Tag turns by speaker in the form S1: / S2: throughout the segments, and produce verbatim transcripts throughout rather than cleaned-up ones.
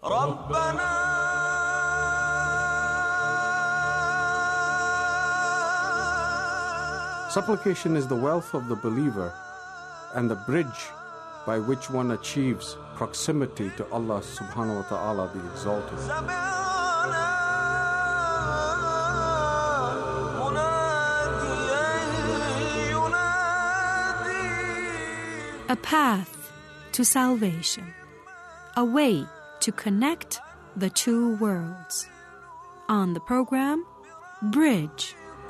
S1: Supplication is the wealth of the believer and the bridge by which one achieves proximity to Allah subhanahu wa ta'ala the Exalted.
S2: A path to salvation, a way to connect the two worlds. On the program, Bridge.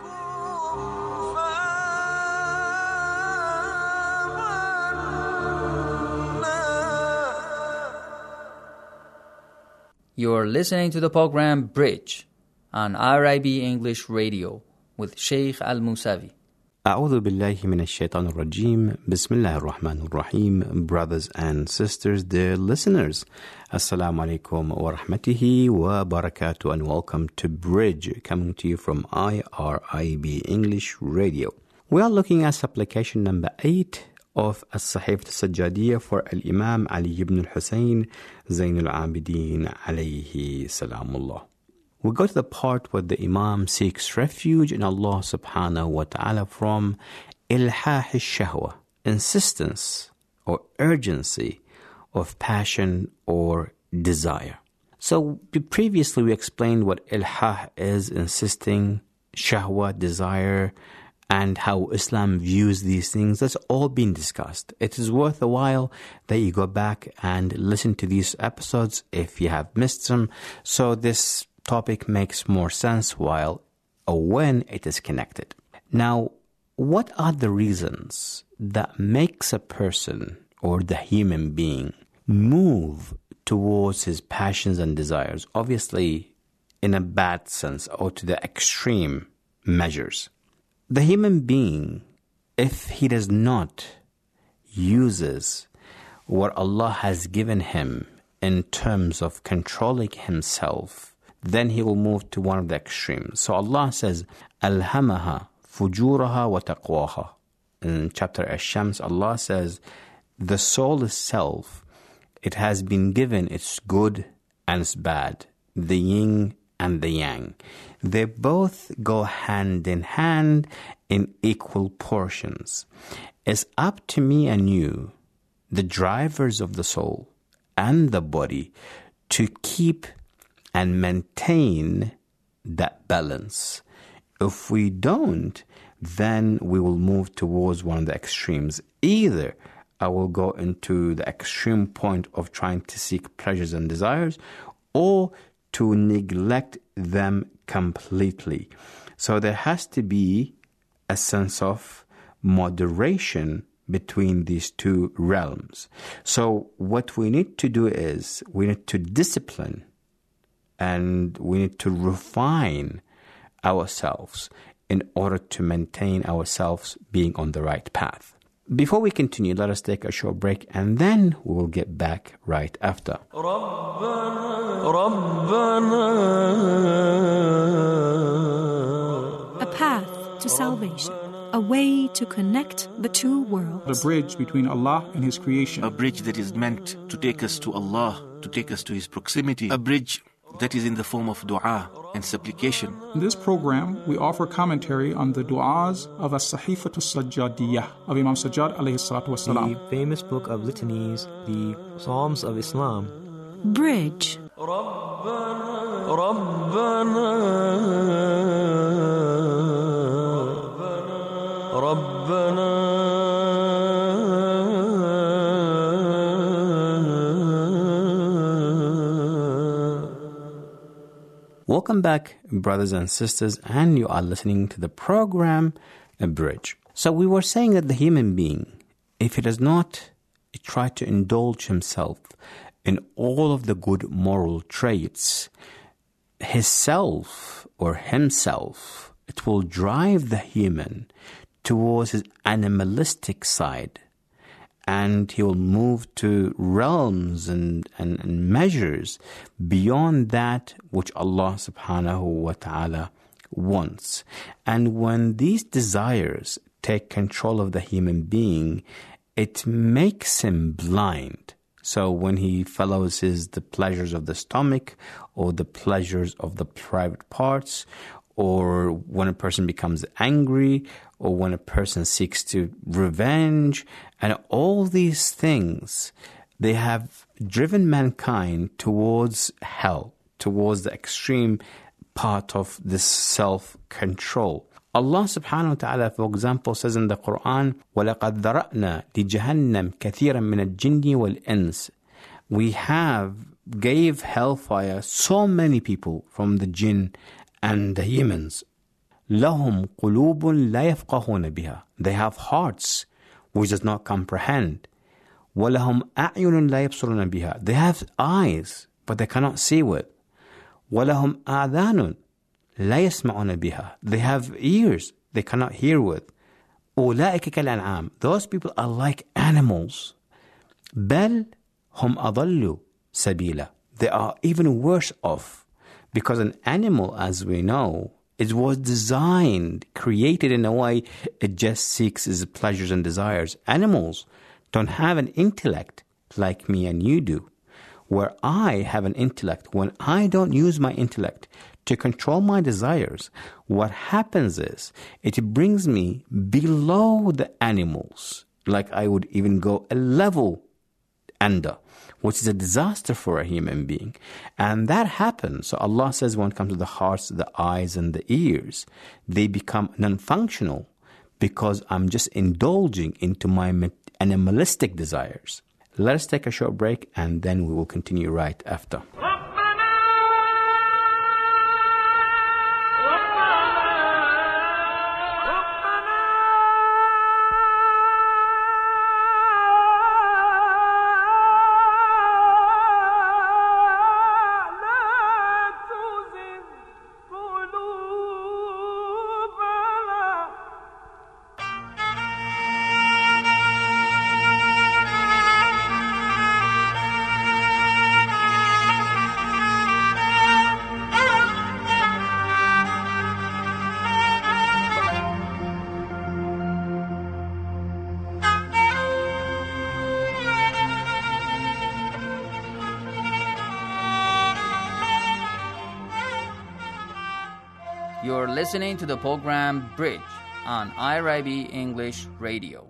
S3: You're listening to the program Bridge on R I B English Radio with Sheikh Al-Musavi.
S4: أعوذ بالله من الشيطان الرجيم بسم الله الرحمن الرحيم. Brothers and sisters, dear listeners, Assalamu alaikum wa rahmatullahi wa barakatuh, and welcome to Bridge, coming to you from I R I B English Radio. We are looking at supplication number eight of As-Sahifat As-Sajjadiyya for Al-Imam Ali ibn al-Husayn Zayn al-Abidin alayhi salamullah. We go to the part where the Imam seeks refuge in Allah subhanahu wa ta'ala from ilhah al-shahwa, insistence or urgency of passion or desire. So previously we explained what ilhah is, insisting, shahwa, desire, and how Islam views these things. That's all been discussed. It is worth a while that you go back and listen to these episodes if you have missed them. So this topic makes more sense while or when it is connected. Now, what are the reasons that makes a person or the human being move towards his passions and desires? Obviously, in a bad sense or to the extreme measures. The human being, if he does not uses what Allah has given him in terms of controlling himself, then he will move to one of the extremes. So Allah says, Alhamaha fujuraha wa taqwaha. In chapter Ash-Shams, Allah says, the soul itself, it has been given its good and its bad, the yin and the yang. They both go hand in hand in equal portions. It's up to me and you, the drivers of the soul and the body, to keep and maintain that balance. If we don't, then we will move towards one of the extremes. Either I will go into the extreme point of trying to seek pleasures and desires, or to neglect them completely. So there has to be a sense of moderation between these two realms. So what we need to do is we need to discipline and we need to refine ourselves in order to maintain ourselves being on the right path. Before we continue, let us take a short break and then we will get back right after.
S2: A path to salvation, a way to connect the two worlds.
S5: The bridge between Allah and His creation.
S6: A bridge that is meant to take us to Allah, to take us to His proximity. A bridge that is in the form of dua and supplication.
S5: In this program, we offer commentary on the du'as of As-Sahifat As-Sajjadiyya of Imam Sajjad alayhi salatu wasalam.
S7: The famous book of litanies, the Psalms of Islam.
S2: Bridge.
S4: Welcome back, brothers and sisters, and you are listening to the program A Bridge. So we were saying that the human being, if he does not try to indulge himself in all of the good moral traits, his self or himself, it will drive the human towards his animalistic side, and he will move to realms and, and, and measures beyond that which Allah subhanahu wa ta'ala wants. And when these desires take control of the human being, it makes him blind. So when he follows his the pleasures of the stomach or the pleasures of the private parts, or when a person becomes angry, or when a person seeks to revenge, and all these things, they have driven mankind towards hell, towards the extreme part of this self-control. Allah subhanahu wa ta'ala, for example, says in the Quran, وَلَقَدْ ذَرَأْنَا لِجَهَنَّمْ كَثِيرًا مِنَ الْجِنِّ وَالْإِنسِ. We have gave hellfire so many people from the jinn and the humans. لَهُمْ قُلُوبٌ لَا يَفْقَهُونَ بِهَا. They have hearts which does not comprehend. وَلَهُمْ أَعْيُنٌ لَا يَبْصُرُونَ بِهَا. They have eyes, but they cannot see with. وَلَهُمْ آذَانٌ لَا يَسْمَعُونَ بِهَا. They have ears, they cannot hear with. أُولَٰئِكَ كَالْأَنْعَامِ. Those people are like animals. بَلْ هُمْ أَضَلُّ سَبِيلًا. They are even worse off. Because an animal, as we know, it was designed, created in a way, it just seeks its pleasures and desires. Animals don't have an intellect like me and you do. Where I have an intellect, when I don't use my intellect to control my desires, what happens is, it brings me below the animals. Like I would even go a level under, which is a disaster for a human being. And that happens. So Allah says when it comes to the hearts, the eyes, and the ears, they become non-functional because I'm just indulging into my animalistic desires. Let us take a short break and then we will continue right after.
S3: You're listening to the program Bridge on I R I B English Radio.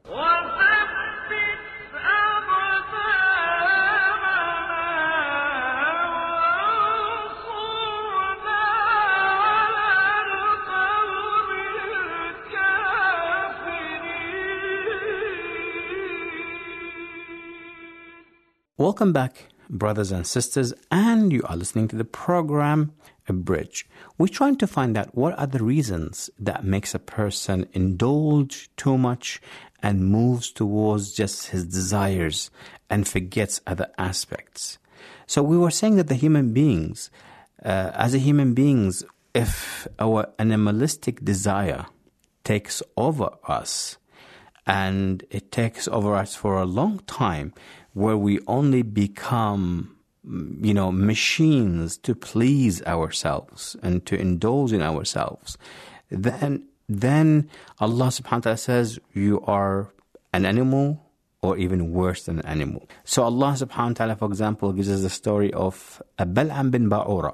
S4: Welcome back, brothers and sisters, and you are listening to the program A Bridge. We're trying to find out what are the reasons that makes a person indulge too much and moves towards just his desires and forgets other aspects. So we were saying that the human beings, uh, as a human beings, if our animalistic desire takes over us, and it takes over us for a long time, where we only become, you know, machines to please ourselves and to indulge in ourselves, then then Allah subhanahu wa ta'ala says you are an animal or even worse than an animal. So Allah subhanahu wa ta'ala, for example, gives us the story of Bal'am bin Ba'ura,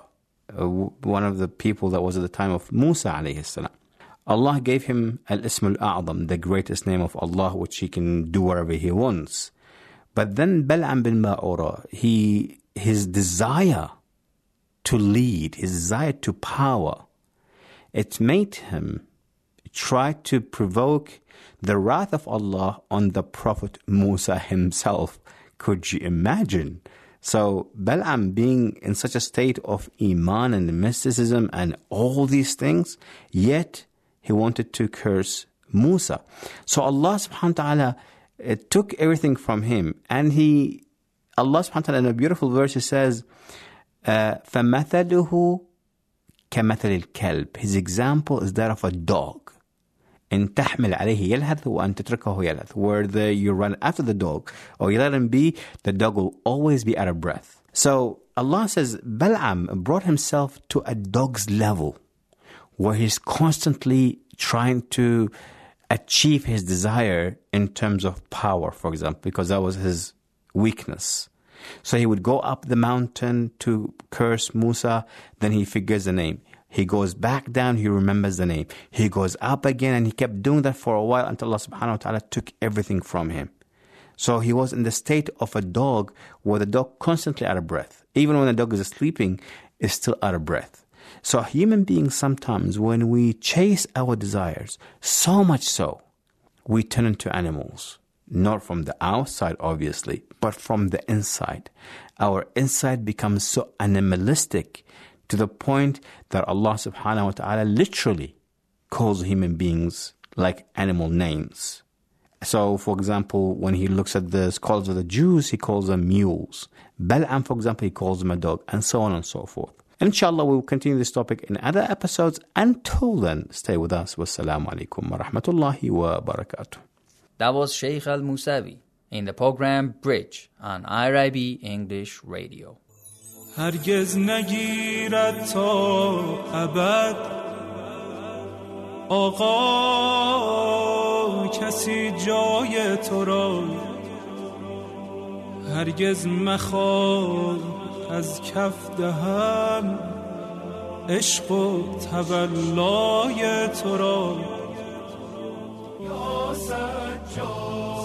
S4: one of the people that was at the time of Musa alayhi salam. Allah gave him Al-Ism Al-A'zam, the greatest name of Allah, which he can do whatever he wants. But then Bal'am bin Ba'ura, he, his desire to lead, his desire to power, it made him try to provoke the wrath of Allah on the Prophet Musa himself. Could you imagine? So Bal'am being in such a state of Iman and mysticism and all these things, yet he wanted to curse Musa. So Allah subhanahu wa ta'ala it took everything from him. And he, Allah subhanahu wa ta'ala in a beautiful verse, he says, uh, فَمَثَلُهُ كَمَثَلِ الْكَلْبِ. His example is that of a dog. إِن تَحْمِلْ عَلَيْهِ يَلْهَثْ وَأَن تَتْرَكَهُ يَلْهَث. Where the, you run after the dog, or you let him be, the dog will always be out of breath. So Allah says, Bal'am brought himself to a dog's level, where he's constantly trying to achieve his desire in terms of power, for example, because that was his weakness. So he would go up the mountain to curse Musa, then he figures the name. He goes back down, he remembers the name. He goes up again, and he kept doing that for a while until Allah subhanahu wa ta'ala took everything from him. So he was in the state of a dog where the dog constantly out of breath. Even when the dog is sleeping, is still out of breath. So human beings sometimes, when we chase our desires, so much so, we turn into animals. Not from the outside, obviously, but from the inside. Our inside becomes so animalistic to the point that Allah subhanahu wa ta'ala literally calls human beings like animal names. So, for example, when he looks at the scholars of the Jews, he calls them mules. Bal'am, for example, he calls them a dog, and so on and so forth. And inshallah, we will continue this topic in other episodes. Until then, stay with us. Wassalamu alaikum wa rahmatullahi wa barakatuh.
S3: That was Sheikh Al-Musawi in the program Bridge on I R I B English Radio.
S8: هرگز نگیرد تا ابد آقا کسی جای تو را هرگز مخواه از کف دهم عشق و تولای تو را یا سجاد